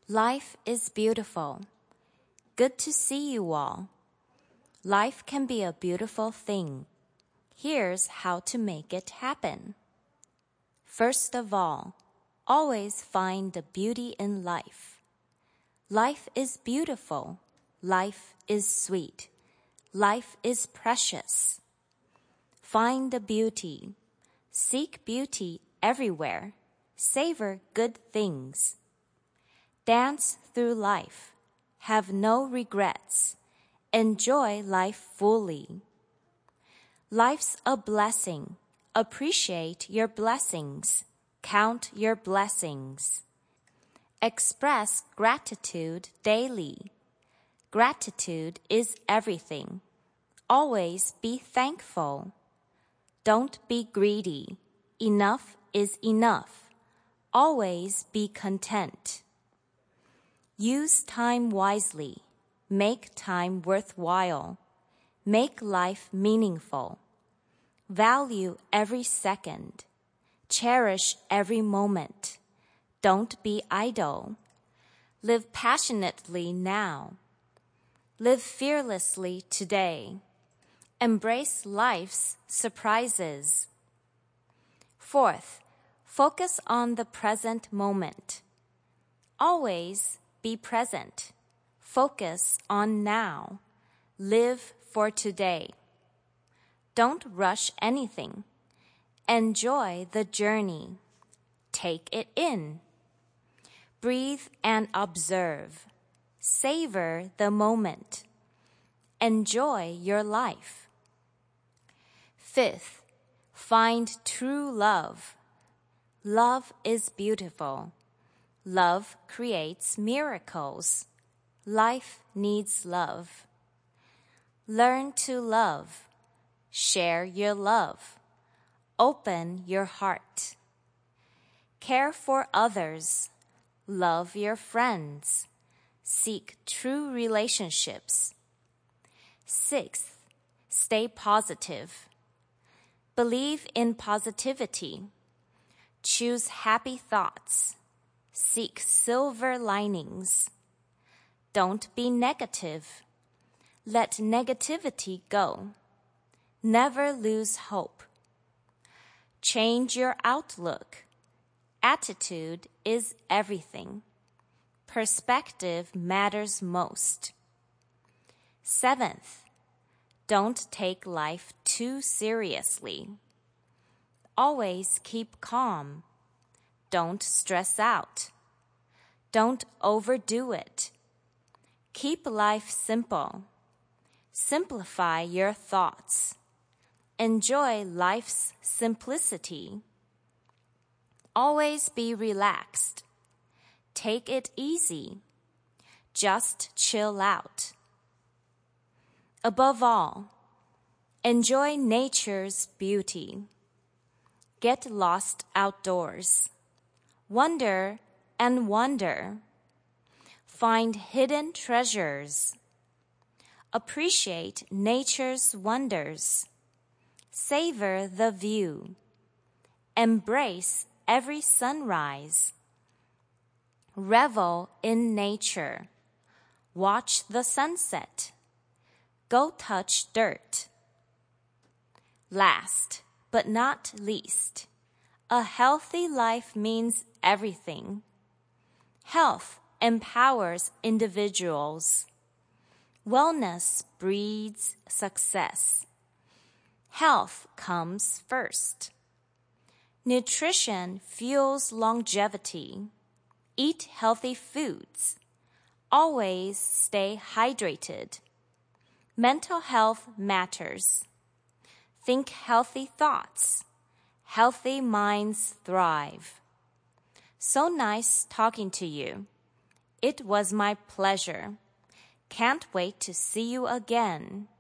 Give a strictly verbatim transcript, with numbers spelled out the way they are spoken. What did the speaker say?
Life is beautiful. Good to see you all. Life can be a beautiful thing. Here's how to make it happen. First of all, always find the beauty in life. Life is beautiful. Life is sweet. Life is precious. Find the beauty. Seek beauty everywhere. Savor good things. Dance through life. Have no regrets. Enjoy life fully. Life's a blessing. Appreciate your blessings. Count your blessings. Express gratitude daily. Gratitude is everything. Always be thankful. Don't be greedy. Enough is enough. Always be content. Use time wisely. Make time worthwhile. Make life meaningful. Value every second. Cherish every moment. Don't be idle. Live passionately now. Live fearlessly today. Embrace life's surprises. Fourth, focus on the present moment. Always be present. Focus on now. Live for today. Don't rush anything. Enjoy the journey. Take it in. Breathe and observe. Savor the moment. Enjoy your life. Fifth, find true love. Love is beautiful. Love creates miracles. Life needs love. Learn to love. Share your love. Open your heart. Care for others. Love your friends. Seek true relationships. Sixth, stay positive. Believe in positivity. Choose happy thoughts. Seek silver linings. Don't be negative. Let negativity go. Never lose hope. Change your outlook. Attitude is everything. Perspective matters most. Seventh, don't take life too seriously. Always keep calm. Don't stress out. Don't overdo it. Keep life simple. Simplify your thoughts. Enjoy life's simplicity. Always be relaxed. Take it easy. Just chill out. Above all, enjoy nature's beauty. Get lost outdoors. Wonder and wonder. Find hidden treasures. Appreciate nature's wonders. Savor the view. Embrace every sunrise. Revel in nature. Watch the sunset. Go touch dirt. Last but not least, a healthy life means everything. Health empowers individuals. Wellness breeds success. Health comes first. Nutrition fuels longevity. Eat healthy foods. Always stay hydrated. Mental health matters. Think healthy thoughts. Healthy minds thrive. So nice talking to you. It was my pleasure. Can't wait to see you again.